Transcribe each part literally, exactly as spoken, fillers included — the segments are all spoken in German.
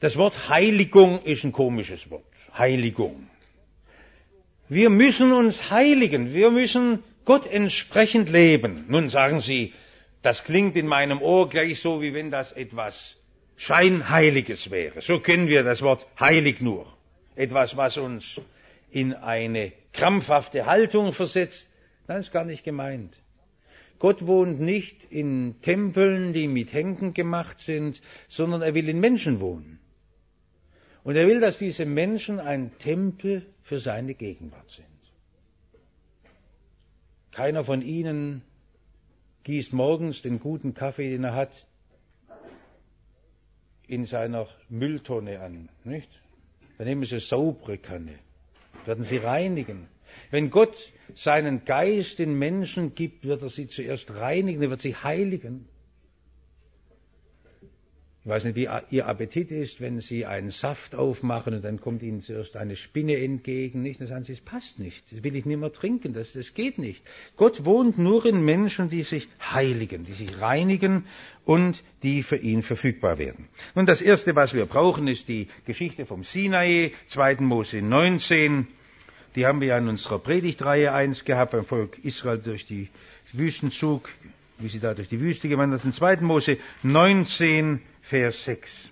Das Wort Heiligung ist ein komisches Wort. Heiligung. Wir müssen uns heiligen. Wir müssen Gott entsprechend leben. Nun sagen Sie, das klingt in meinem Ohr gleich so, wie wenn das etwas Scheinheiliges wäre. So kennen wir das Wort heilig nur. Etwas, was uns in eine krampfhafte Haltung versetzt. Das ist gar nicht gemeint. Gott wohnt nicht in Tempeln, die mit Händen gemacht sind, sondern er will in Menschen wohnen. Und er will, dass diese Menschen ein Tempel für seine Gegenwart sind. Keiner von ihnen gießt morgens den guten Kaffee, den er hat, in seiner Mülltonne an, nicht? Dann nehmen Sie eine saubere Kanne, werden sie reinigen. Wenn Gott seinen Geist den Menschen gibt, wird er sie zuerst reinigen, er wird sie heiligen. Ich weiß nicht, wie Ihr Appetit ist, wenn Sie einen Saft aufmachen und dann kommt Ihnen zuerst eine Spinne entgegen. Nicht? Dann sagen Sie, es passt nicht, das will ich nicht mehr trinken, das, das geht nicht. Gott wohnt nur in Menschen, die sich heiligen, die sich reinigen und die für ihn verfügbar werden. Nun, das Erste, was wir brauchen, ist die Geschichte vom Sinai, zweiten Mose neunzehn. Die haben wir ja in unserer Predigtreihe eins gehabt, beim Volk Israel durch die Wüstenzug, wie sie da durch die Wüste gewandert sind. zweiten Mose neunzehn, Vers sechs.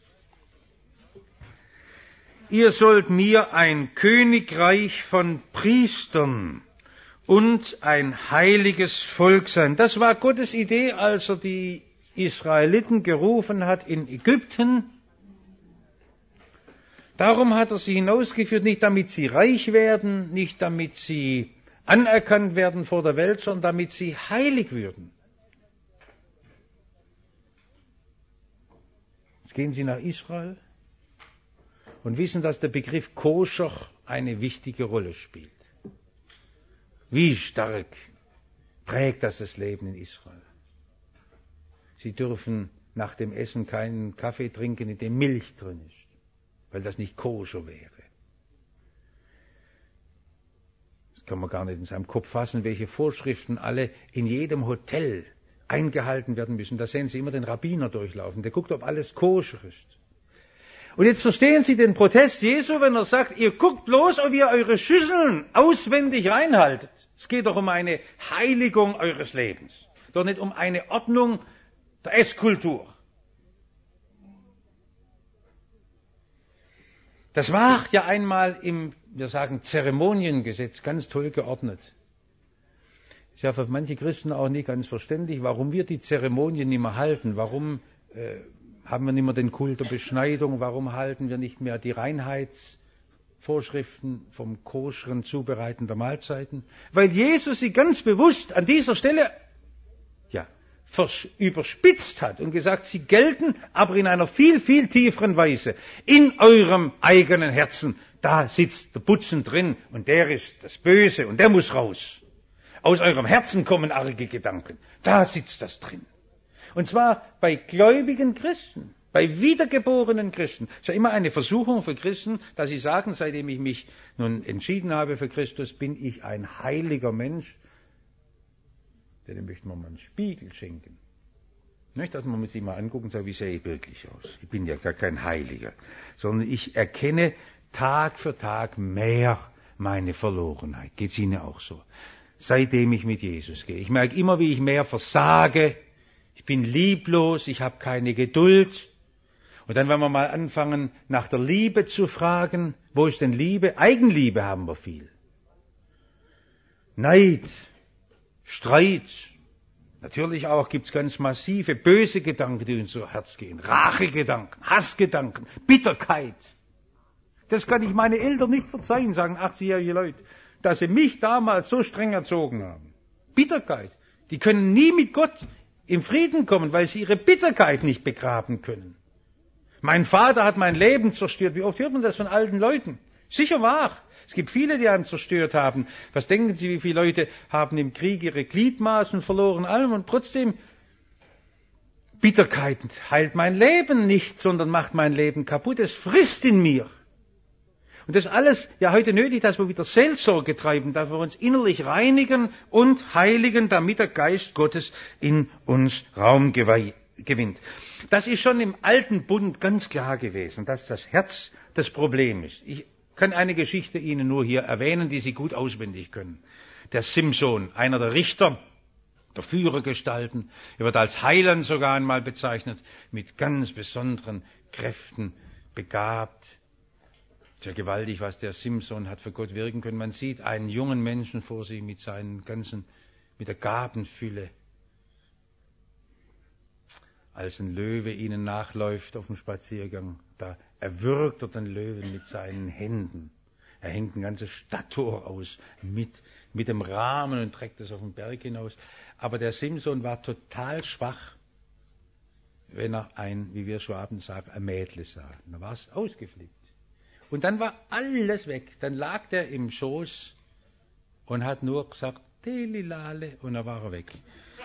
Ihr sollt mir ein Königreich von Priestern und ein heiliges Volk sein. Das war Gottes Idee, als er die Israeliten gerufen hat in Ägypten. Darum hat er sie hinausgeführt, nicht damit sie reich werden, nicht damit sie anerkannt werden vor der Welt, sondern damit sie heilig würden. Jetzt gehen sie nach Israel und wissen, dass der Begriff Koscher eine wichtige Rolle spielt. Wie stark prägt das das Leben in Israel. Sie dürfen nach dem Essen keinen Kaffee trinken, in dem Milch drin ist, weil das nicht koscher wäre. Das kann man gar nicht in seinem Kopf fassen, welche Vorschriften alle in jedem Hotel eingehalten werden müssen. Da sehen Sie immer den Rabbiner durchlaufen, der guckt, ob alles koscher ist. Und jetzt verstehen Sie den Protest Jesu, wenn er sagt, ihr guckt bloß, ob ihr eure Schüsseln auswendig reinhaltet. Es geht doch um eine Heiligung eures Lebens, doch nicht um eine Ordnung der Esskultur. Das war ja einmal im, wir sagen, Zeremoniengesetz ganz toll geordnet. Ist ja für manche Christen auch nicht ganz verständlich, warum wir die Zeremonien nicht mehr halten. Warum äh, haben wir nicht mehr den Kult der Beschneidung? Warum halten wir nicht mehr die Reinheitsvorschriften vom koscheren Zubereiten der Mahlzeiten? Weil Jesus sie ganz bewusst an dieser Stelle ja, überspitzt hat und gesagt, sie gelten, aber in einer viel, viel tieferen Weise. In eurem eigenen Herzen, da sitzt der Butzen drin und der ist das Böse und der muss raus. Aus eurem Herzen kommen arge Gedanken. Da sitzt das drin. Und zwar bei gläubigen Christen, bei wiedergeborenen Christen. Es ist ja immer eine Versuchung für Christen, dass sie sagen, seitdem ich mich nun entschieden habe für Christus, bin ich ein heiliger Mensch. Denn möchten wir mal einen Spiegel schenken. Nicht, dass man sich mal angucken und sagt, wie sehe ich wirklich aus? Ich bin ja gar kein Heiliger. Sondern ich erkenne Tag für Tag mehr meine Verlorenheit. Geht es Ihnen auch so? Seitdem ich mit Jesus gehe. Ich merke immer, wie ich mehr versage. Ich bin lieblos, ich habe keine Geduld. Und dann, wenn wir mal anfangen, nach der Liebe zu fragen, wo ist denn Liebe? Eigenliebe haben wir viel. Neid, Streit. Natürlich auch gibt es ganz massive, böse Gedanken, die in unser Herz gehen. Rachegedanken, Hassgedanken, Bitterkeit. Das kann ich meine Eltern nicht verzeihen, sagen achtzigjährige Leute, dass sie mich damals so streng erzogen haben. Bitterkeit. Die können nie mit Gott im Frieden kommen, weil sie ihre Bitterkeit nicht begraben können. Mein Vater hat mein Leben zerstört. Wie oft hört man das von alten Leuten? Sicher wahr. Es gibt viele, die einen zerstört haben. Was denken Sie, wie viele Leute haben im Krieg ihre Gliedmaßen verloren, allem und trotzdem Bitterkeit heilt mein Leben nicht, sondern macht mein Leben kaputt. Es frisst in mir. Und das ist alles ja heute nötig, dass wir wieder Seelsorge treiben, dass wir uns innerlich reinigen und heiligen, damit der Geist Gottes in uns Raum gewinnt. Das ist schon im alten Bund ganz klar gewesen, dass das Herz das Problem ist. Ich kann eine Geschichte Ihnen nur hier erwähnen, die Sie gut auswendig können. Der Simson, einer der Richter, der Führergestalten, er wird als Heiland sogar einmal bezeichnet, mit ganz besonderen Kräften begabt. Sehr gewaltig, was der Simson hat für Gott wirken können. Man sieht einen jungen Menschen vor sich mit seinen ganzen, mit der Gabenfülle. Als ein Löwe ihnen nachläuft auf dem Spaziergang, da erwürgt er den Löwen mit seinen Händen. Er hängt ein ganzes Stadttor aus mit, mit dem Rahmen und trägt es auf den Berg hinaus. Aber der Simson war total schwach, wenn er ein, wie wir Schwaben sagen, ein Mädle sah. Da war es ausgeflippt. Und dann war alles weg. Dann lag der im Schoß und hat nur gesagt, Delilale, und dann war er weg.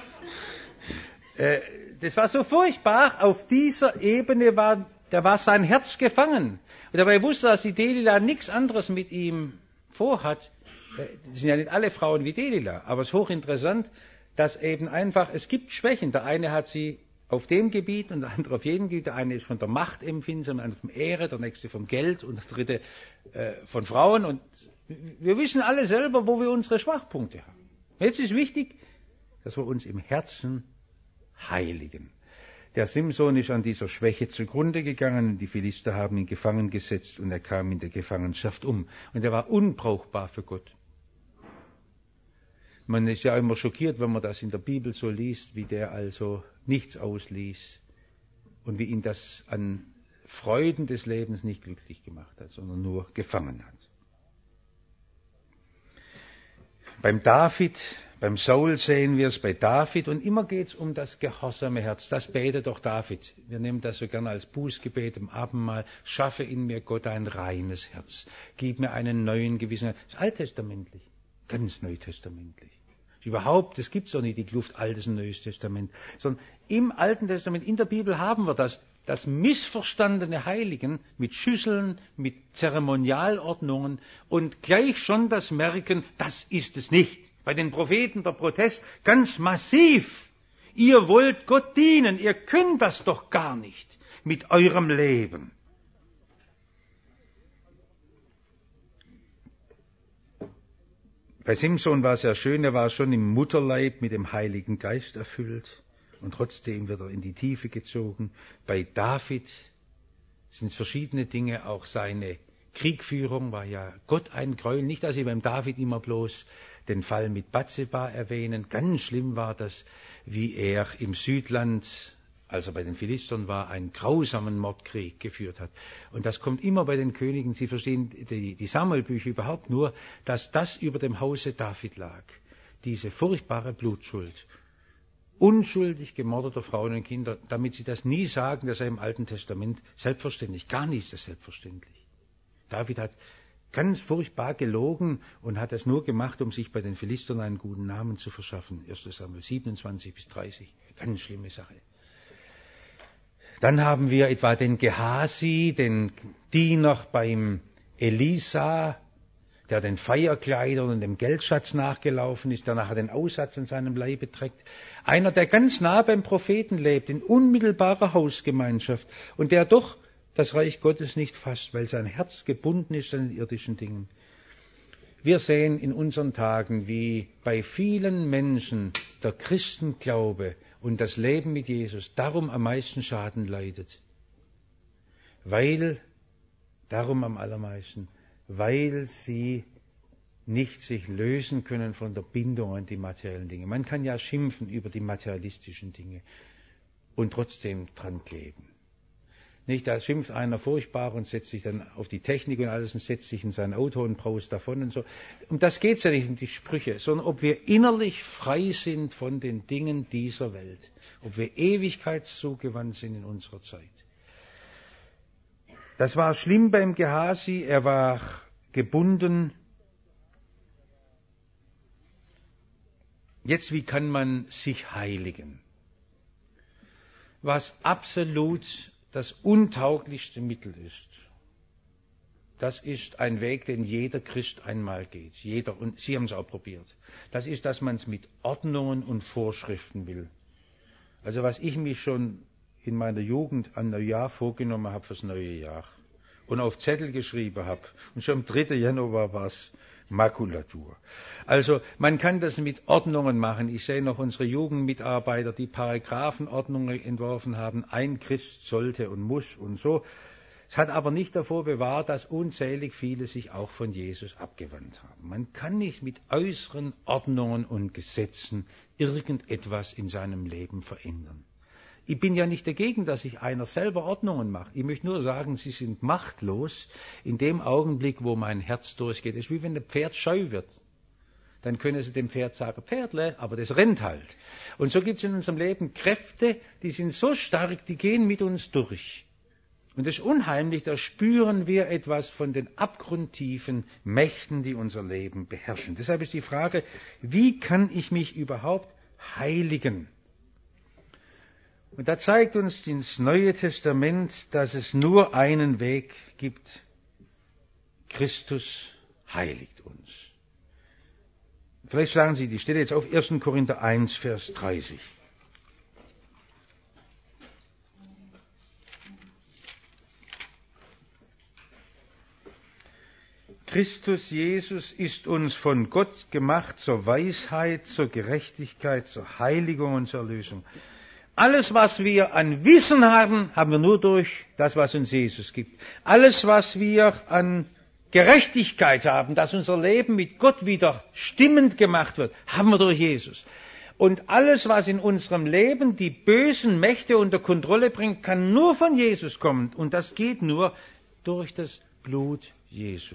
äh, das war so furchtbar. Auf dieser Ebene war, da war sein Herz gefangen. Und dabei wusste er, dass die Delila nichts anderes mit ihm vorhat. Das sind ja nicht alle Frauen wie Delila, aber es ist hochinteressant, dass eben einfach, es gibt Schwächen. Der eine hat sie auf dem Gebiet und der andere auf jedem Gebiet. Der eine ist von der Macht empfindsam, der andere vom Ehre, der nächste vom Geld und der dritte äh, von Frauen. Und wir wissen alle selber, wo wir unsere Schwachpunkte haben. Jetzt ist wichtig, dass wir uns im Herzen heiligen. Der Simson ist an dieser Schwäche zugrunde gegangen und die Philister haben ihn gefangen gesetzt und er kam in der Gefangenschaft um. Und er war unbrauchbar für Gott. Man ist ja immer schockiert, wenn man das in der Bibel so liest, wie der also nichts ausließ und wie ihn das an Freuden des Lebens nicht glücklich gemacht hat, sondern nur gefangen hat. Beim David, beim Saul sehen wir es, bei David, und immer geht es um das gehorsame Herz. Das betet doch David. Wir nehmen das so gerne als Bußgebet im Abendmahl. Schaffe in mir, Gott, ein reines Herz. Gib mir einen neuen Gewissen. Das ist alttestamentlich, ganz neutestamentlich. Überhaupt, es gibt so nicht die Kluft Altes und Neues Testament, sondern im Alten Testament, in der Bibel haben wir das, das missverstandene Heiligen mit Schüsseln, mit Zeremonialordnungen und gleich schon das Merken, das ist es nicht. Bei den Propheten der Protest ganz massiv. Ihr wollt Gott dienen, ihr könnt das doch gar nicht mit eurem Leben. Bei Simson war es ja schön, er war schon im Mutterleib mit dem Heiligen Geist erfüllt und trotzdem wird er in die Tiefe gezogen. Bei David sind es verschiedene Dinge, auch seine Kriegführung war ja Gott ein Gräuel. Nicht, dass Sie beim David immer bloß den Fall mit Bathseba erwähnen. Ganz schlimm war das, wie er im Südland, als er bei den Philistern war, einen grausamen Mordkrieg geführt hat. Und das kommt immer bei den Königen. Sie verstehen die, die Samuelbücher überhaupt nur, dass das über dem Hause David lag. Diese furchtbare Blutschuld. Unschuldig gemordeter Frauen und Kinder, damit sie das nie sagen, dass er im Alten Testament selbstverständlich, gar nicht ist das selbstverständlich. David hat ganz furchtbar gelogen und hat das nur gemacht, um sich bei den Philistern einen guten Namen zu verschaffen. erster Samuel siebenundzwanzig bis dreißig. Ganz schlimme Sache. Dann haben wir etwa den Gehasi, den Diener beim Elisa, der den Feierkleidern und dem Geldschatz nachgelaufen ist, der nachher den Aussatz an seinem Leibe trägt. Einer, der ganz nah beim Propheten lebt, in unmittelbarer Hausgemeinschaft und der doch das Reich Gottes nicht fasst, weil sein Herz gebunden ist an den irdischen Dingen. Wir sehen in unseren Tagen, wie bei vielen Menschen der Christenglaube und das Leben mit Jesus darum am meisten Schaden leidet. Weil, darum am allermeisten, weil sie nicht sich lösen können von der Bindung an die materiellen Dinge. Man kann ja schimpfen über die materialistischen Dinge und trotzdem dran kleben. Nicht, da schimpft einer furchtbar und setzt sich dann auf die Technik und alles und setzt sich in sein Auto und braust davon und so. Um das geht es ja nicht, um die Sprüche, sondern ob wir innerlich frei sind von den Dingen dieser Welt. Ob wir ewigkeitszugewandt sind in unserer Zeit. Das war schlimm beim Gehasi, er war gebunden. Jetzt, wie kann man sich heiligen? Was absolut das untauglichste Mittel ist, das ist ein Weg, den jeder Christ einmal geht. Jeder, und Sie haben es auch probiert. Das ist, dass man es mit Ordnungen und Vorschriften will. Also was ich mich schon in meiner Jugend an Neujahr vorgenommen habe fürs neue Jahr und auf Zettel geschrieben habe. Und schon am dritten Januar war es Makulatur. Also man kann das mit Ordnungen machen. Ich sehe noch unsere Jugendmitarbeiter, die Paragraphenordnungen entworfen haben. Ein Christ sollte und muss und so. Es hat aber nicht davor bewahrt, dass unzählig viele sich auch von Jesus abgewandt haben. Man kann nicht mit äußeren Ordnungen und Gesetzen irgendetwas in seinem Leben verändern. Ich bin ja nicht dagegen, dass sich einer selber Ordnungen macht. Ich möchte nur sagen, sie sind machtlos in dem Augenblick, wo mein Herz durchgeht. Es ist wie wenn ein Pferd scheu wird. Dann können Sie dem Pferd sagen, Pferdle, aber das rennt halt. Und so gibt es in unserem Leben Kräfte, die sind so stark, die gehen mit uns durch. Und das ist unheimlich, da spüren wir etwas von den abgrundtiefen Mächten, die unser Leben beherrschen. Deshalb ist die Frage, wie kann ich mich überhaupt heiligen? Und da zeigt uns das Neue Testament, dass es nur einen Weg gibt. Christus heiligt uns. Vielleicht schlagen Sie die Stelle jetzt auf erster Korinther eins, Vers dreißig. Christus Jesus ist uns von Gott gemacht zur Weisheit, zur Gerechtigkeit, zur Heiligung und zur Erlösung. Alles, was wir an Wissen haben, haben wir nur durch das, was uns Jesus gibt. Alles, was wir an Gerechtigkeit haben, dass unser Leben mit Gott wieder stimmend gemacht wird, haben wir durch Jesus. Und alles, was in unserem Leben die bösen Mächte unter Kontrolle bringt, kann nur von Jesus kommen. Und das geht nur durch das Blut Jesu.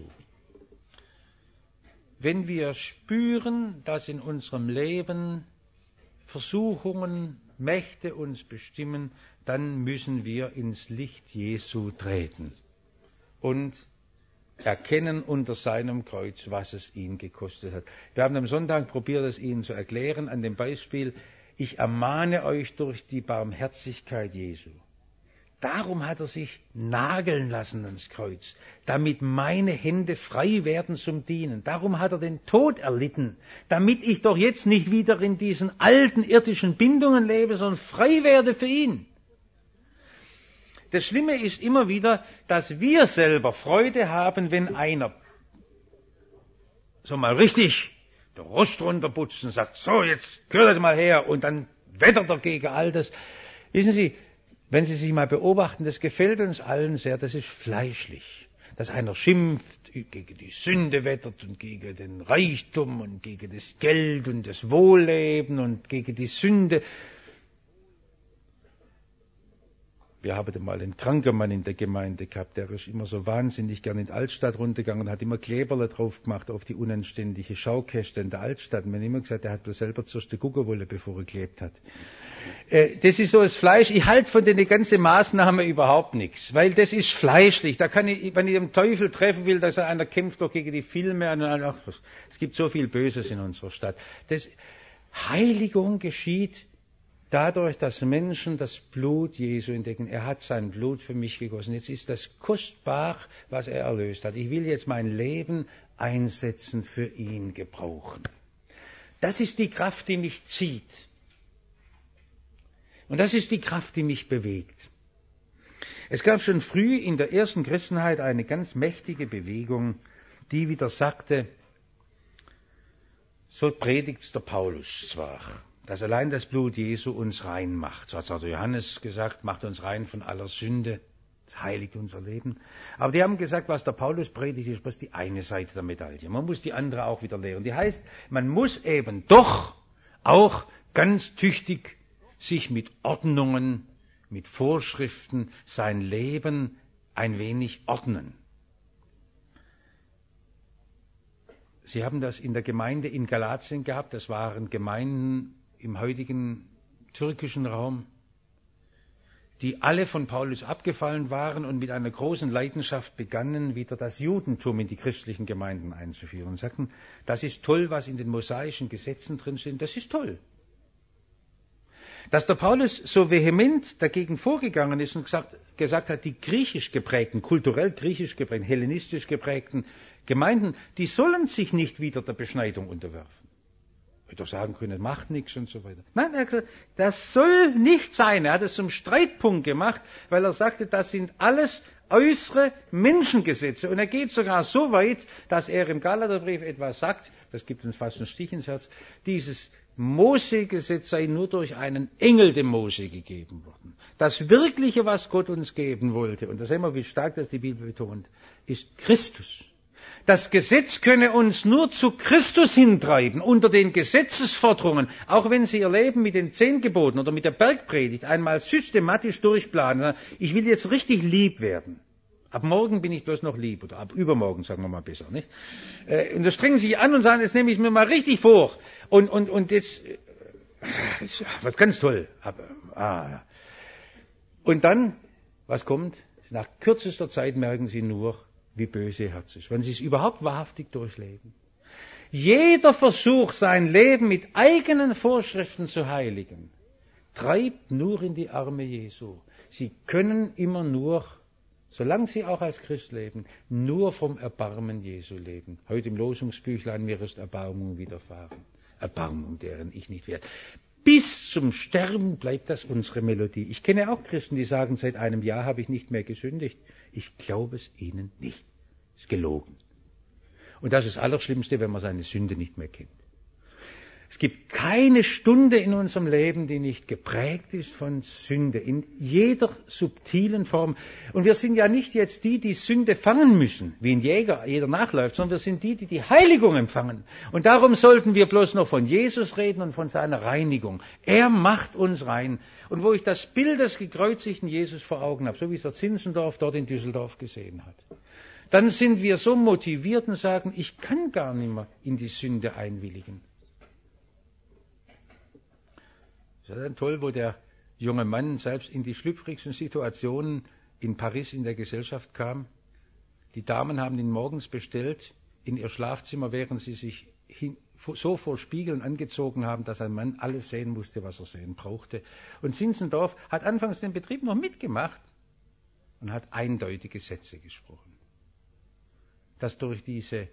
Wenn wir spüren, dass in unserem Leben Versuchungen, Mächte uns bestimmen, dann müssen wir ins Licht Jesu treten und erkennen unter seinem Kreuz, was es ihn gekostet hat. Wir haben am Sonntag probiert, es Ihnen zu erklären, an dem Beispiel, ich ermahne euch durch die Barmherzigkeit Jesu. Darum hat er sich nageln lassen ans Kreuz, damit meine Hände frei werden zum Dienen. Darum hat er den Tod erlitten, damit ich doch jetzt nicht wieder in diesen alten irdischen Bindungen lebe, sondern frei werde für ihn. Das Schlimme ist immer wieder, dass wir selber Freude haben, wenn einer so mal richtig der Rost runterputzt und sagt, so, jetzt gehört das mal her, und dann wettert er gegen all das. Wissen Sie, wenn Sie sich mal beobachten, das gefällt uns allen sehr, das ist fleischlich. Dass einer schimpft, gegen die Sünde wettert und gegen den Reichtum und gegen das Geld und das Wohlleben und gegen die Sünde. Wir haben mal einen kranken Mann in der Gemeinde gehabt, der ist immer so wahnsinnig gern in die Altstadt runtergegangen und hat immer Kleberle drauf gemacht auf die unanständige Schaukäste in der Altstadt. Und man hat immer gesagt, er hat bloß selber zuerst gucken wollen, bevor er geklebt hat. Äh, das ist so das Fleisch. Ich halte von den ganzen Maßnahmen überhaupt nichts, weil das ist fleischlich. Da kann ich, wenn ich den Teufel treffen will, dass er einer kämpft doch gegen die Filme. Und ach, es gibt so viel Böses in unserer Stadt. Das, Heiligung geschieht dadurch, dass Menschen das Blut Jesu entdecken. Er hat sein Blut für mich gegossen. Jetzt ist das kostbar, was er erlöst hat. Ich will jetzt mein Leben einsetzen, für ihn gebrauchen. Das ist die Kraft, die mich zieht. Und das ist die Kraft, die mich bewegt. Es gab schon früh in der ersten Christenheit eine ganz mächtige Bewegung, die wieder sagte, so predigt's der Paulus zwar, dass allein das Blut Jesu uns rein macht. So hat auch Johannes gesagt, macht uns rein von aller Sünde, das heiligt unser Leben. Aber die haben gesagt, was der Paulus predigt, ist bloß die eine Seite der Medaille. Man muss die andere auch wieder lehren. Die heißt, man muss eben doch auch ganz tüchtig sich mit Ordnungen, mit Vorschriften sein Leben ein wenig ordnen. Sie haben das in der Gemeinde in Galatien gehabt, das waren Gemeinden im heutigen türkischen Raum, die alle von Paulus abgefallen waren und mit einer großen Leidenschaft begannen, wieder das Judentum in die christlichen Gemeinden einzuführen. Und sagten, das ist toll, was in den mosaischen Gesetzen drin sind, das ist toll. Dass der Paulus so vehement dagegen vorgegangen ist und gesagt, gesagt hat, die griechisch geprägten, kulturell griechisch geprägten, hellenistisch geprägten Gemeinden, die sollen sich nicht wieder der Beschneidung unterwerfen. Hätte doch sagen können, macht nichts und so weiter. Nein, er hat gesagt, das soll nicht sein. Er hat es zum Streitpunkt gemacht, weil er sagte, das sind alles äußere Menschengesetze. Und er geht sogar so weit, dass er im Galaterbrief etwas sagt, das gibt uns fast einen Stich ins Herz, dieses Mose-Gesetz sei nur durch einen Engel dem Mose gegeben worden. Das Wirkliche, was Gott uns geben wollte, und da sehen wir, wie stark das die Bibel betont, ist Christus. Das Gesetz könne uns nur zu Christus hintreiben, unter den Gesetzesforderungen, auch wenn Sie Ihr Leben mit den zehn Geboten oder mit der Bergpredigt einmal systematisch durchplanen. Ich will jetzt richtig lieb werden. Ab morgen bin ich bloß noch lieb, oder ab übermorgen, sagen wir mal besser, nicht? Und da strengen Sie sich an und sagen, jetzt nehme ich mir mal richtig vor. Und, und, und jetzt, das wird ganz toll. Ah. Und dann, was kommt? Nach kürzester Zeit merken Sie nur, wie böse Ihr Herz ist, wenn Sie es überhaupt wahrhaftig durchleben. Jeder Versuch, sein Leben mit eigenen Vorschriften zu heiligen, treibt nur in die Arme Jesu. Sie können immer nur, solange Sie auch als Christ leben, nur vom Erbarmen Jesu leben. Heute im Losungsbüchlein, mir ist Erbarmung widerfahren. Erbarmung, deren ich nicht wert. Bis zum Sterben bleibt das unsere Melodie. Ich kenne auch Christen, die sagen, seit einem Jahr habe ich nicht mehr gesündigt. Ich glaube es ihnen nicht. Es ist gelogen. Und das ist das Allerschlimmste, wenn man seine Sünde nicht mehr kennt. Es gibt keine Stunde in unserem Leben, die nicht geprägt ist von Sünde, in jeder subtilen Form. Und wir sind ja nicht jetzt die, die Sünde fangen müssen, wie ein Jäger jeder nachläuft, sondern wir sind die, die die Heiligung empfangen. Und darum sollten wir bloß noch von Jesus reden und von seiner Reinigung. Er macht uns rein. Und wo ich das Bild des gekreuzigten Jesus vor Augen habe, so wie es der Zinzendorf dort in Düsseldorf gesehen hat, dann sind wir so motiviert und sagen, ich kann gar nicht mehr in die Sünde einwilligen. Das ist dann toll, wo der junge Mann selbst in die schlüpfrigsten Situationen in Paris in der Gesellschaft kam. Die Damen haben ihn morgens bestellt in ihr Schlafzimmer, während sie sich hin, so vor Spiegeln angezogen haben, dass ein Mann alles sehen musste, was er sehen brauchte. Und Zinzendorf hat anfangs den Betrieb noch mitgemacht und hat eindeutige Sätze gesprochen. Dass durch diese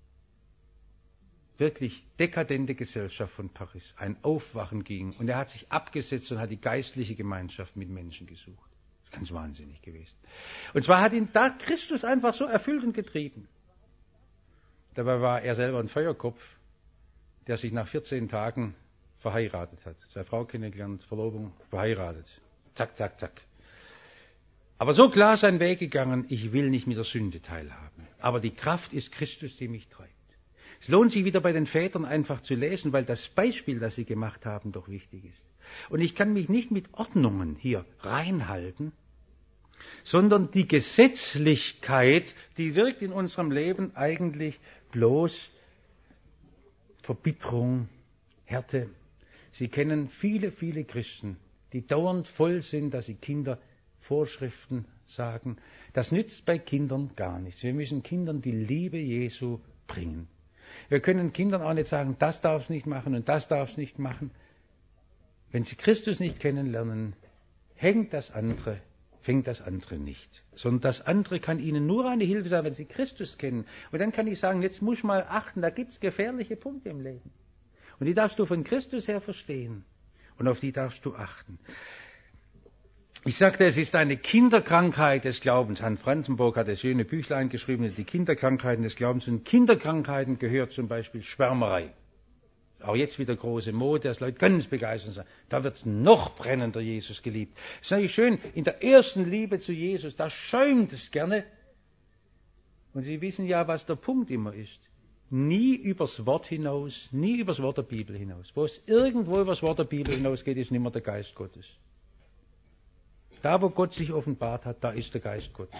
wirklich dekadente Gesellschaft von Paris ein Aufwachen ging. Und er hat sich abgesetzt und hat die geistliche Gemeinschaft mit Menschen gesucht. Das ist ganz wahnsinnig gewesen. Und zwar hat ihn da Christus einfach so erfüllt und getrieben. Dabei war er selber ein Feuerkopf, der sich nach vierzehn Tagen verheiratet hat. Seine Frau kennengelernt, Verlobung, verheiratet. Zack, zack, zack. Aber so klar sein Weg gegangen, ich will nicht mit der Sünde teilhaben. Aber die Kraft ist Christus, die mich treibt. Es lohnt sich wieder bei den Vätern einfach zu lesen, weil das Beispiel, das sie gemacht haben, doch wichtig ist. Und ich kann mich nicht mit Ordnungen hier reinhalten, sondern die Gesetzlichkeit, die wirkt in unserem Leben eigentlich bloß Verbitterung, Härte. Sie kennen viele, viele Christen, die dauernd voll sind, dass sie Kinder Vorschriften sagen. Das nützt bei Kindern gar nichts. Wir müssen Kindern die Liebe Jesu bringen. Wir können Kindern auch nicht sagen, das darfst du nicht machen und das darfst du nicht machen. Wenn sie Christus nicht kennenlernen, hängt das andere, fängt das andere nicht. Sondern das andere kann ihnen nur eine Hilfe sein, wenn sie Christus kennen. Und dann kann ich sagen, jetzt muss ich mal achten, da gibt es gefährliche Punkte im Leben. Und die darfst du von Christus her verstehen. Und auf die darfst du achten. Ich sagte, es ist eine Kinderkrankheit des Glaubens. Hans Brandenburg hat das schöne Büchlein geschrieben, die Kinderkrankheiten des Glaubens. Und Kinderkrankheiten gehört zum Beispiel Schwärmerei. Auch jetzt wieder große Mode, dass Leute ganz begeistert sind. Da wird noch brennender Jesus geliebt. Das ist natürlich schön, in der ersten Liebe zu Jesus, da schäumt es gerne. Und Sie wissen ja, was der Punkt immer ist. Nie übers Wort hinaus, nie übers Wort der Bibel hinaus. Wo es irgendwo übers Wort der Bibel hinausgeht, ist nicht mehr der Geist Gottes. Da, wo Gott sich offenbart hat, da ist der Geist Gottes.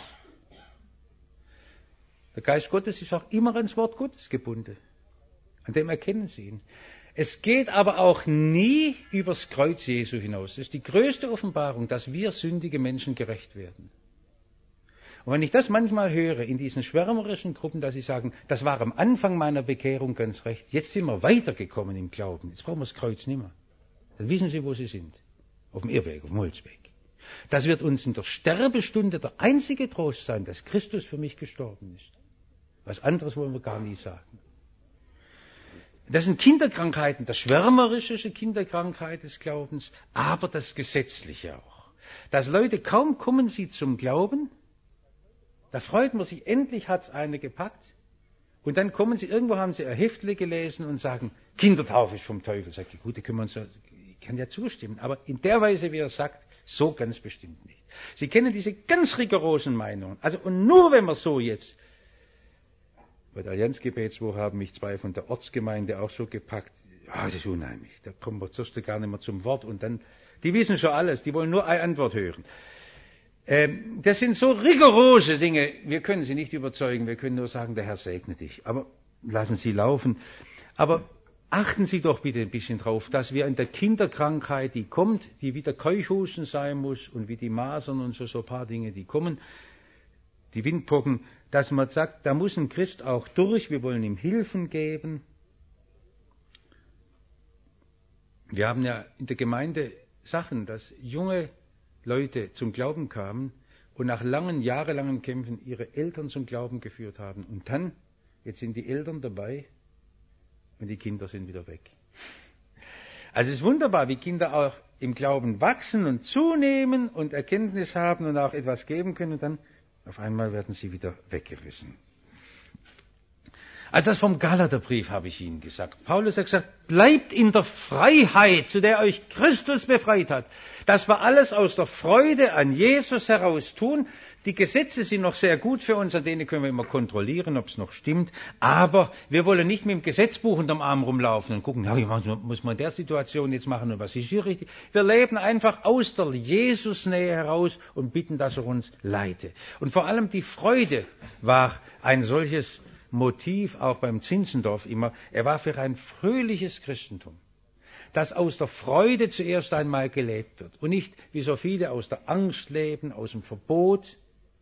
Der Geist Gottes ist auch immer ans Wort Gottes gebunden. An dem erkennen Sie ihn. Es geht aber auch nie übers Kreuz Jesu hinaus. Das ist die größte Offenbarung, dass wir sündige Menschen gerecht werden. Und wenn ich das manchmal höre in diesen schwärmerischen Gruppen, dass sie sagen, das war am Anfang meiner Bekehrung ganz recht, jetzt sind wir weitergekommen im Glauben, jetzt brauchen wir das Kreuz nicht mehr. Dann wissen Sie, wo Sie sind. Auf dem Irrweg, auf dem Holzweg. Das wird uns in der Sterbestunde der einzige Trost sein, dass Christus für mich gestorben ist. Was anderes wollen wir gar nie sagen. Das sind Kinderkrankheiten, das schwärmerische Kinderkrankheit des Glaubens, aber das Gesetzliche auch. Dass Leute, kaum kommen sie zum Glauben, da freut man sich, endlich hat's eine gepackt, und dann kommen sie, irgendwo haben sie ein Heftle gelesen und sagen, Kindertaufe ist vom Teufel. Sagt die Gute, können wir uns, ich kann ja zustimmen, aber in der Weise, wie er sagt, so ganz bestimmt nicht. Sie kennen diese ganz rigorosen Meinungen. Also, und nur wenn wir so jetzt, bei der Allianzgebetswoche haben mich zwei von der Ortsgemeinde auch so gepackt, ja, das ist unheimlich, da kommen wir zuerst gar nicht mehr zum Wort und dann, die wissen schon alles, die wollen nur eine Antwort hören. Ähm, das sind so rigorose Dinge, wir können sie nicht überzeugen, wir können nur sagen, der Herr segne dich, aber lassen Sie laufen. Aber achten Sie doch bitte ein bisschen drauf, dass wir in der Kinderkrankheit, die kommt, die wie der Keuchhusten sein muss und wie die Masern und so, so ein paar Dinge, die kommen, die Windpocken, dass man sagt, da muss ein Christ auch durch, wir wollen ihm Hilfen geben. Wir haben ja in der Gemeinde Sachen, dass junge Leute zum Glauben kamen und nach langen, jahrelangen Kämpfen ihre Eltern zum Glauben geführt haben. Und dann, jetzt sind die Eltern dabei und die Kinder sind wieder weg. Also es ist wunderbar, wie Kinder auch im Glauben wachsen und zunehmen und Erkenntnis haben und auch etwas geben können, und dann auf einmal werden sie wieder weggerissen. Also das vom Galaterbrief habe ich Ihnen gesagt. Paulus hat gesagt, bleibt in der Freiheit, zu der euch Christus befreit hat. Das wir alles aus der Freude an Jesus heraus tun. Die Gesetze sind noch sehr gut für uns, an denen können wir immer kontrollieren, ob es noch stimmt. Aber wir wollen nicht mit dem Gesetzbuch unterm Arm rumlaufen und gucken, ja, was muss man in der Situation jetzt machen und was ist hier richtig. Wir leben einfach aus der Jesusnähe heraus und bitten, dass er uns leite. Und vor allem die Freude war ein solches Motiv, auch beim Zinzendorf immer. Er war für ein fröhliches Christentum, das aus der Freude zuerst einmal gelebt wird und nicht, wie so viele, aus der Angst leben, aus dem Verbot.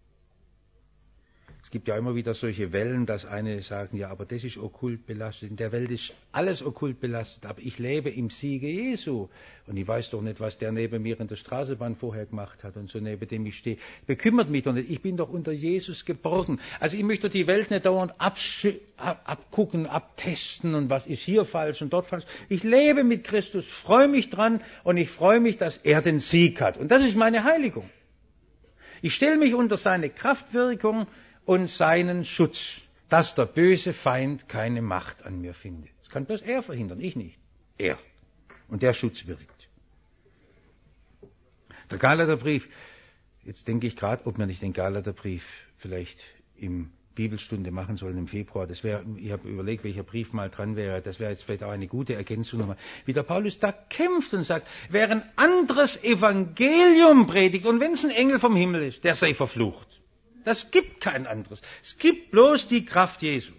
Es gibt ja immer wieder solche Wellen, dass eine sagen, ja, aber das ist okkult belastet. In der Welt ist alles okkult belastet, aber ich lebe im Siege Jesu. Und ich weiß doch nicht, was der neben mir in der Straßenbahn vorher gemacht hat und so neben dem ich stehe. Bekümmert mich doch nicht, ich bin doch unter Jesus geborgen. Also ich möchte die Welt nicht dauernd absch- ab- abgucken, abtesten und was ist hier falsch und dort falsch. Ich lebe mit Christus, freue mich dran und ich freue mich, dass er den Sieg hat. Und das ist meine Heiligung. Ich stelle mich unter seine Kraftwirkung und seinen Schutz, dass der böse Feind keine Macht an mir findet. Das kann bloß er verhindern, ich nicht. Er. Und der Schutz wirkt. Der Galaterbrief, jetzt denke ich gerade, ob wir nicht den Galaterbrief vielleicht im Bibelstunde machen sollen im Februar. Das wäre, ich habe überlegt, welcher Brief mal dran wäre. Das wäre jetzt vielleicht auch eine gute Ergänzung. Wie der Paulus da kämpft und sagt, wer ein anderes Evangelium predigt, und wenn es ein Engel vom Himmel ist, der sei verflucht. Das gibt kein anderes. Es gibt bloß die Kraft Jesu.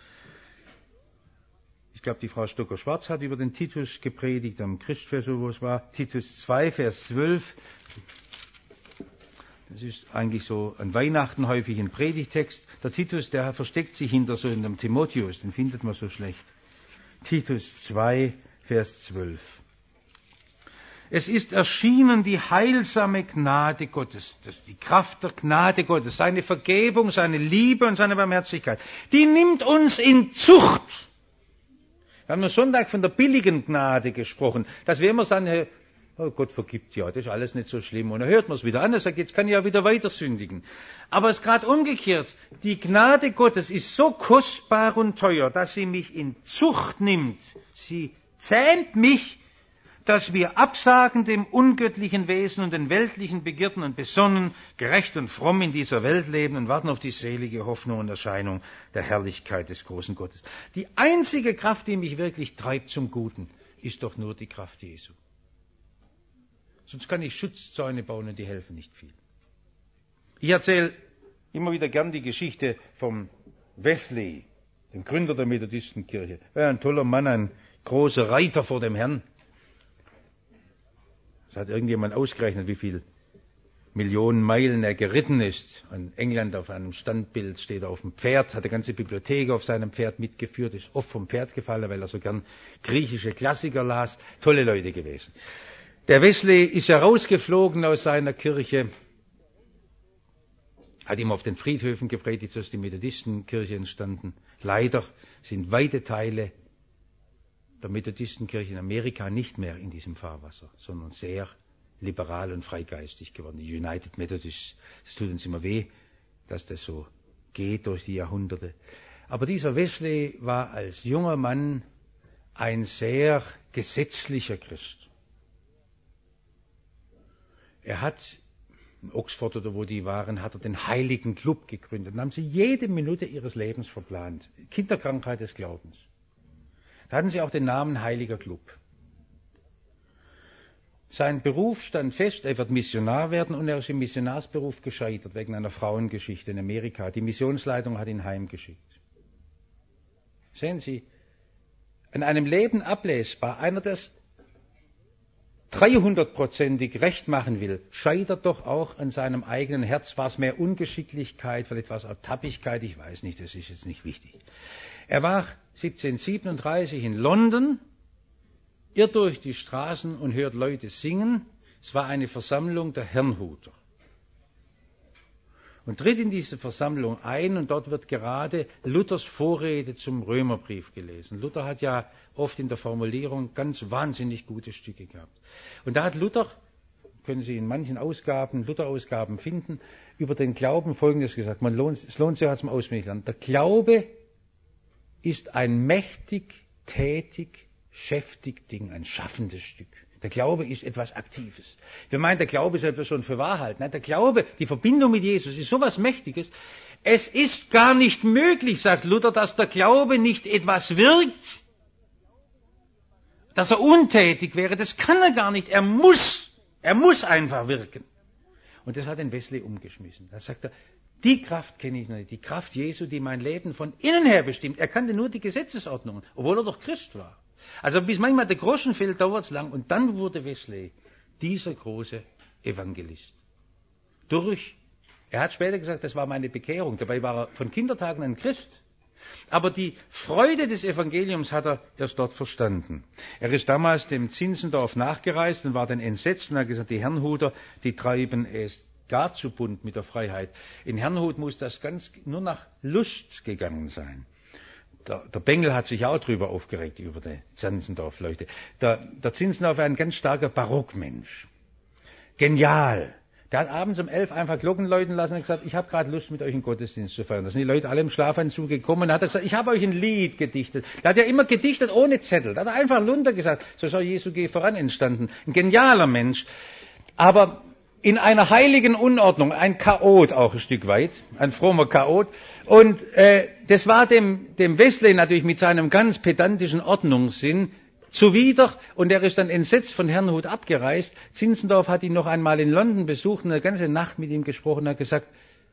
Ich glaube, die Frau Stocker-Schwarz hat über den Titus gepredigt, am Christfest, wo es war. Titus zwei, Vers zwölf. Das ist eigentlich so an Weihnachten häufig ein Predigtext. Der Titus, der versteckt sich hinter so einem Timotheus, den findet man so schlecht. Titus zwei, Vers zwölf. Es ist erschienen die heilsame Gnade Gottes, das ist die Kraft der Gnade Gottes, seine Vergebung, seine Liebe und seine Barmherzigkeit. Die nimmt uns in Zucht. Wir haben am Sonntag von der billigen Gnade gesprochen, dass wir immer sagen, oh, Gott vergibt ja, das ist alles nicht so schlimm. Und dann hört man es wieder an, er sagt, jetzt kann ich ja wieder weiter sündigen. Aber es ist gerade umgekehrt. Die Gnade Gottes ist so kostbar und teuer, dass sie mich in Zucht nimmt. Sie zähmt mich, dass wir absagen dem ungöttlichen Wesen und den weltlichen Begierden und besonnen, gerecht und fromm in dieser Welt leben und warten auf die selige Hoffnung und Erscheinung der Herrlichkeit des großen Gottes. Die einzige Kraft, die mich wirklich treibt zum Guten, ist doch nur die Kraft Jesu. Sonst kann ich Schutzzäune bauen und die helfen nicht viel. Ich erzähle immer wieder gern die Geschichte vom Wesley, dem Gründer der Methodistenkirche. Er war ein toller Mann, ein großer Reiter vor dem Herrn. Es hat irgendjemand ausgerechnet, wie viel Millionen Meilen er geritten ist. In England auf einem Standbild steht er auf dem Pferd, hat eine ganze Bibliothek auf seinem Pferd mitgeführt, ist oft vom Pferd gefallen, weil er so gern griechische Klassiker las. Tolle Leute gewesen. Der Wesley ist ja rausgeflogen aus seiner Kirche, hat ihm auf den Friedhöfen gepredigt, so ist die Methodistenkirche entstanden. Leider sind weite Teile der Methodistenkirche in Amerika nicht mehr in diesem Fahrwasser, sondern sehr liberal und freigeistig geworden. Die United Methodists, es tut uns immer weh, dass das so geht durch die Jahrhunderte. Aber dieser Wesley war als junger Mann ein sehr gesetzlicher Christ. Er hat in Oxford oder wo die waren, hat er den Heiligen Club gegründet. Dann haben sie jede Minute ihres Lebens verplant. Kinderkrankheit des Glaubens. Da hatten sie auch den Namen Heiliger Club. Sein Beruf stand fest, er wird Missionar werden und er ist im Missionarsberuf gescheitert wegen einer Frauengeschichte in Amerika. Die Missionsleitung hat ihn heimgeschickt. Sehen Sie, an einem Leben ablesbar, einer, der es dreihundertprozentig recht machen will, scheitert doch auch an seinem eigenen Herz. War es mehr Ungeschicklichkeit, vielleicht war es auch Tappigkeit, ich weiß nicht, das ist jetzt nicht wichtig. Er war siebzehnhundertsiebenunddreißig in London, irrt durch die Straßen und hört Leute singen. Es war eine Versammlung der Herrnhuter. Und tritt in diese Versammlung ein und dort wird gerade Luthers Vorrede zum Römerbrief gelesen. Luther hat ja oft in der Formulierung ganz wahnsinnig gute Stücke gehabt. Und da hat Luther, können Sie in manchen Ausgaben, Luther-Ausgaben finden, über den Glauben Folgendes gesagt. Man lohnt, es lohnt sich auch zum Auswendiglernen. Der Glaube ist ein mächtig, tätig, schäftig Ding, ein schaffendes Stück. Der Glaube ist etwas Aktives. Wir meinen, der Glaube selber schon für wahr halten. Nein, der Glaube, die Verbindung mit Jesus ist sowas Mächtiges. Es ist gar nicht möglich, sagt Luther, dass der Glaube nicht etwas wirkt. Dass er untätig wäre, das kann er gar nicht. Er muss, er muss einfach wirken. Und das hat den Wesley umgeschmissen. Da sagt er, die Kraft kenne ich noch nicht. Die Kraft Jesu, die mein Leben von innen her bestimmt. Er kannte nur die Gesetzesordnungen, obwohl er doch Christ war. Also bis manchmal der Groschen fällt, dauert es lang. Und dann wurde Wesley dieser große Evangelist. Durch, er hat später gesagt, das war meine Bekehrung. Dabei war er von Kindertagen ein Christ. Aber die Freude des Evangeliums hat er erst dort verstanden. Er ist damals dem Zinzendorf nachgereist und war dann entsetzt und hat gesagt, die Herrnhuter, die treiben es gar zu bunt mit der Freiheit. In Herrnhut muss das ganz nur nach Lust gegangen sein. Der, der Bengel hat sich auch drüber aufgeregt, über die Zinzendorf-Leute. Der, der Zinzendorf war ein ganz starker Barockmensch. Genial. Der hat abends um elf einfach Glocken läuten lassen und gesagt, ich habe gerade Lust, mit euch einen Gottesdienst zu feiern. Da sind die Leute alle im Schlafanzug gekommen und hat gesagt, ich habe euch ein Lied gedichtet. Der hat ja immer gedichtet ohne Zettel. Da hat er einfach Lunder gesagt, so ist auch Jesu Geh voran entstanden. Ein genialer Mensch. Aber in einer heiligen Unordnung, ein Chaot auch ein Stück weit, ein frommer Chaot. Und äh, das war dem, dem Wesley natürlich mit seinem ganz pedantischen Ordnungssinn zuwider, und er ist dann entsetzt von Herrnhut abgereist. Zinzendorf hat ihn noch einmal in London besucht und eine ganze Nacht mit ihm gesprochen und hat gesagt,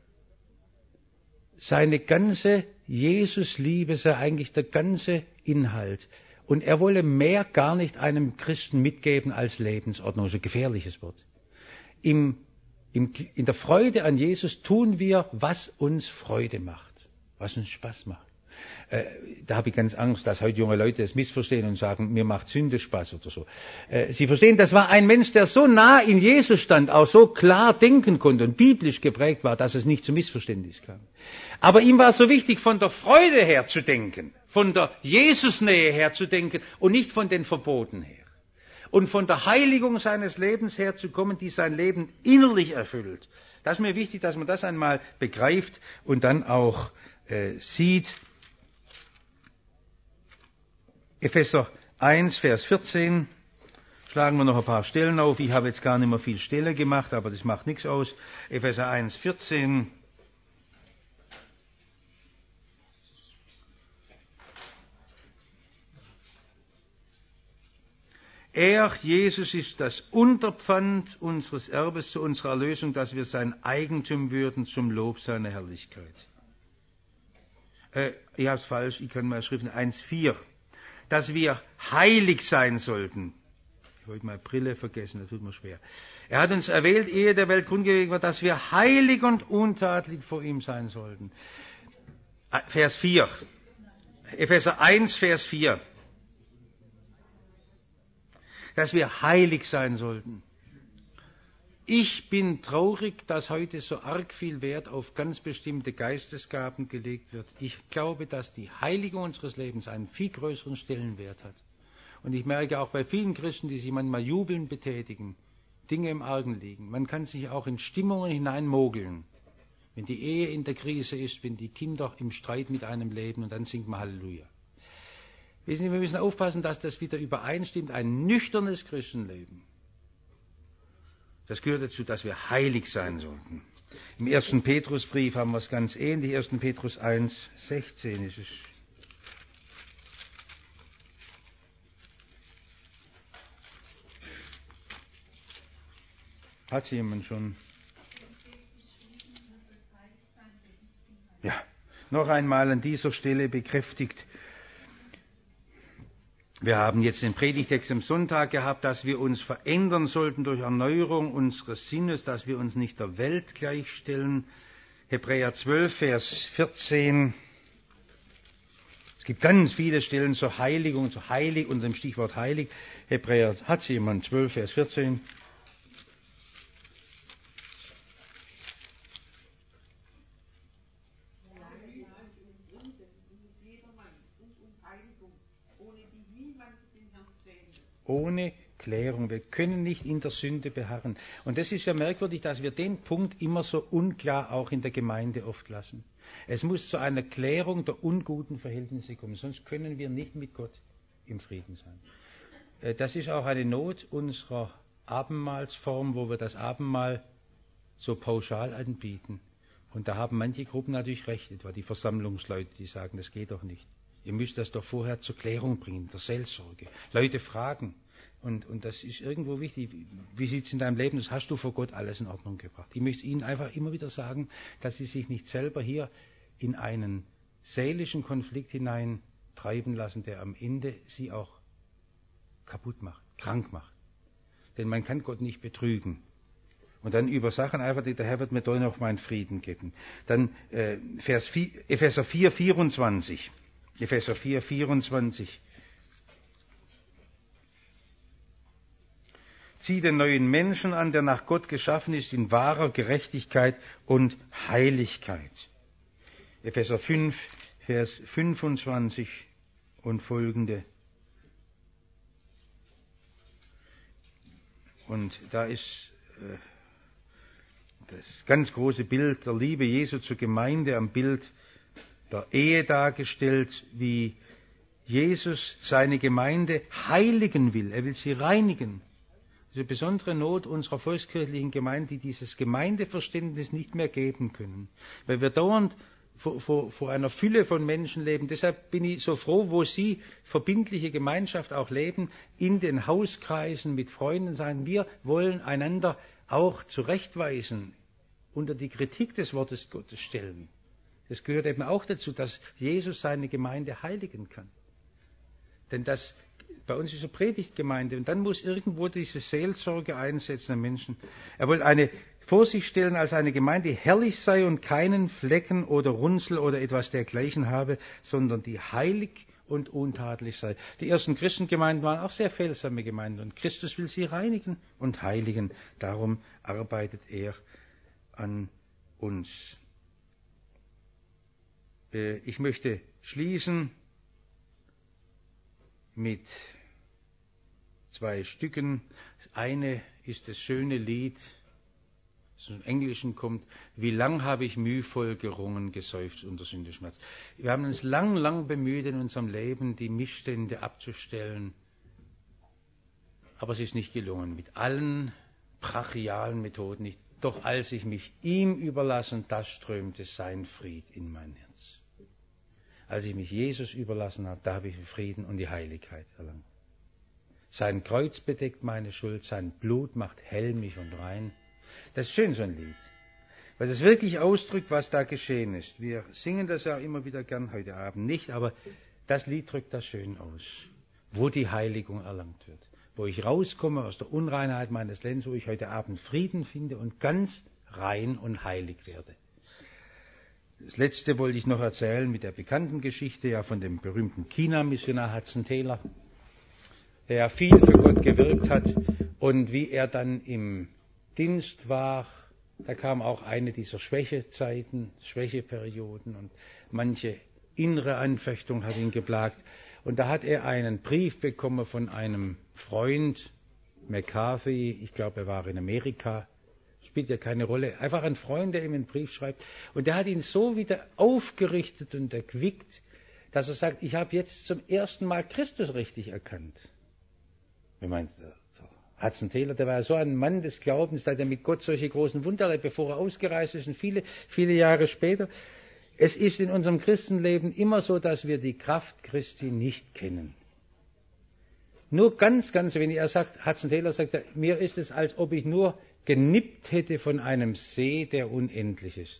seine ganze Jesusliebe sei eigentlich der ganze Inhalt. Und er wolle mehr gar nicht einem Christen mitgeben als Lebensordnung, so ein gefährliches Wort. Im, im, in der Freude an Jesus tun wir, was uns Freude macht, was uns Spaß macht. Äh, da habe ich ganz Angst, dass heute junge Leute es missverstehen und sagen, mir macht Sünde Spaß oder so. Äh, Sie verstehen, das war ein Mensch, der so nah in Jesus stand, auch so klar denken konnte und biblisch geprägt war, dass es nicht zu Missverständnis kam. Aber ihm war es so wichtig, von der Freude her zu denken, von der Jesusnähe her zu denken und nicht von den Verboten her. Und von der Heiligung seines Lebens her zu kommen, die sein Leben innerlich erfüllt. Das ist mir wichtig, dass man das einmal begreift und dann auch äh, sieht. Epheser eins, Vers vierzehn. Schlagen wir noch ein paar Stellen auf. Ich habe jetzt gar nicht mehr viel Stelle gemacht, aber das macht nichts aus. Epheser eins, vierzehn. Er, Jesus, ist das Unterpfand unseres Erbes zu unserer Erlösung, dass wir sein Eigentum würden zum Lob seiner Herrlichkeit. Äh, ich habe es falsch, ich kann mal schreiben, eins, vier. Dass wir heilig sein sollten. Ich wollte meine Brille vergessen, das tut mir schwer. Er hat uns erwählt, ehe der Welt grundgelegt war, dass wir heilig und untadelig vor ihm sein sollten. Vers vier. Epheser eins, Vers vier. Dass wir heilig sein sollten. Ich bin traurig, dass heute so arg viel Wert auf ganz bestimmte Geistesgaben gelegt wird. Ich glaube, dass die Heiligung unseres Lebens einen viel größeren Stellenwert hat. Und ich merke auch bei vielen Christen, die sich manchmal jubelnd betätigen, Dinge im Argen liegen. Man kann sich auch in Stimmungen hineinmogeln. Wenn die Ehe in der Krise ist, wenn die Kinder im Streit mit einem leben, und dann singt man Halleluja. Wissen Sie, wir müssen aufpassen, dass das wieder übereinstimmt, ein nüchternes Christenleben. Das gehört dazu, dass wir heilig sein sollten. Im ersten Petrusbrief haben wir es ganz ähnlich, ersten Petrus eins, sechzehn ist es. Hat jemand schon? Ja, noch einmal an dieser Stelle bekräftigt. Wir haben jetzt den Predigtext am Sonntag gehabt, dass wir uns verändern sollten durch Erneuerung unseres Sinnes, dass wir uns nicht der Welt gleichstellen. Hebräer zwölf, Vers vierzehn. Es gibt ganz viele Stellen zur Heiligung, zur Heilig, unter dem Stichwort heilig. Hebräer, hat jemand? zwölf, Vers vierzehn. Ohne Klärung. Wir können nicht in der Sünde beharren. Und das ist ja merkwürdig, dass wir den Punkt immer so unklar auch in der Gemeinde oft lassen. Es muss zu einer Klärung der unguten Verhältnisse kommen, sonst können wir nicht mit Gott im Frieden sein. Das ist auch eine Not unserer Abendmahlsform, wo wir das Abendmahl so pauschal anbieten. Und da haben manche Gruppen natürlich recht, etwa die Versammlungsleute, die sagen, das geht doch nicht. Ihr müsst das doch vorher zur Klärung bringen, der Seelsorge. Leute fragen. Und, und das ist irgendwo wichtig. Wie sieht es in deinem Leben? Das hast du vor Gott alles in Ordnung gebracht. Ich möchte Ihnen einfach immer wieder sagen, dass Sie sich nicht selber hier in einen seelischen Konflikt hineintreiben lassen, der am Ende Sie auch kaputt macht, krank macht. Denn man kann Gott nicht betrügen. Und dann über Sachen einfach, der Herr wird mir doch noch meinen Frieden geben. Dann äh, Vers vier, Epheser vier, vierundzwanzig. Epheser vier, vierundzwanzig. Zieh den neuen Menschen an, der nach Gott geschaffen ist, in wahrer Gerechtigkeit und Heiligkeit. Epheser fünf, Vers fünfundzwanzig und folgende. Und da ist äh, das ganz große Bild der Liebe Jesu zur Gemeinde am Bild der Ehe dargestellt, wie Jesus seine Gemeinde heiligen will. Er will sie reinigen. Das ist eine besondere Not unserer volkskirchlichen Gemeinde, die dieses Gemeindeverständnis nicht mehr geben können. Weil wir dauernd vor, vor, vor einer Fülle von Menschen leben. Deshalb bin ich so froh, wo Sie verbindliche Gemeinschaft auch leben, in den Hauskreisen mit Freunden sein. Wir wollen einander auch zurechtweisen, unter die Kritik des Wortes Gottes stellen. Das gehört eben auch dazu, dass Jesus seine Gemeinde heiligen kann. Denn das, bei uns ist eine Predigtgemeinde und dann muss irgendwo diese Seelsorge einsetzen an Menschen. Er will eine vor sich stellen als eine Gemeinde, die herrlich sei und keinen Flecken oder Runzel oder etwas dergleichen habe, sondern die heilig und untadelig sei. Die ersten Christengemeinden waren auch sehr felsame Gemeinden und Christus will sie reinigen und heiligen. Darum arbeitet er an uns. Ich möchte schließen mit zwei Stücken. Das eine ist das schöne Lied, das im Englischen kommt, wie lang habe ich mühevoll gerungen, geseufzt unter Sündenschmerz. Wir haben uns lang, lang bemüht in unserem Leben, die Missstände abzustellen, aber es ist nicht gelungen, mit allen brachialen Methoden nicht. Doch als ich mich ihm überlassen, da strömte sein Fried in mein Herz. Als ich mich Jesus überlassen habe, da habe ich Frieden und die Heiligkeit erlangt. Sein Kreuz bedeckt meine Schuld, sein Blut macht hell mich und rein. Das ist schön, so ein Lied, weil es wirklich ausdrückt, was da geschehen ist. Wir singen das ja immer wieder gern, heute Abend nicht, aber das Lied drückt das schön aus, wo die Heiligung erlangt wird. Wo ich rauskomme aus der Unreinheit meines Lebens, wo ich heute Abend Frieden finde und ganz rein und heilig werde. Das Letzte wollte ich noch erzählen mit der bekannten Geschichte ja von dem berühmten China-Missionar Hudson Taylor, der ja viel für Gott gewirkt hat und wie er dann im Dienst war, da kam auch eine dieser Schwächezeiten, Schwächeperioden und manche innere Anfechtung hat ihn geplagt. Und da hat er einen Brief bekommen von einem Freund, McCarthy, ich glaube, er war in Amerika, spielt ja keine Rolle, einfach ein Freund, der ihm einen Brief schreibt. Und der hat ihn so wieder aufgerichtet und erquickt, dass er sagt, ich habe jetzt zum ersten Mal Christus richtig erkannt. Ich meine, Hudson Taylor, der war ja so ein Mann des Glaubens, da hat er mit Gott solche großen Wunder erlebt, bevor er ausgereist ist und viele, viele Jahre später. Es ist in unserem Christenleben immer so, dass wir die Kraft Christi nicht kennen. Nur ganz, ganz wenig. Er sagt, Hudson Taylor sagt, mir ist es, als ob ich nur genippt hätte von einem See, der unendlich ist.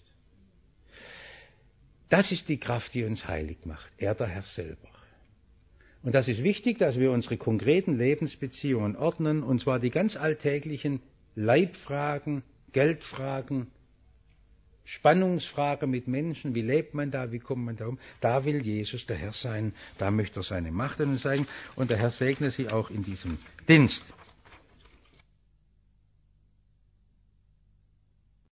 Das ist die Kraft, die uns heilig macht. Er, der Herr selber. Und das ist wichtig, dass wir unsere konkreten Lebensbeziehungen ordnen, und zwar die ganz alltäglichen Leibfragen, Geldfragen, Spannungsfragen mit Menschen, wie lebt man da, wie kommt man da um. Da will Jesus der Herr sein, da möchte er seine Macht an uns zeigen, und der Herr segne Sie auch in diesem Dienst.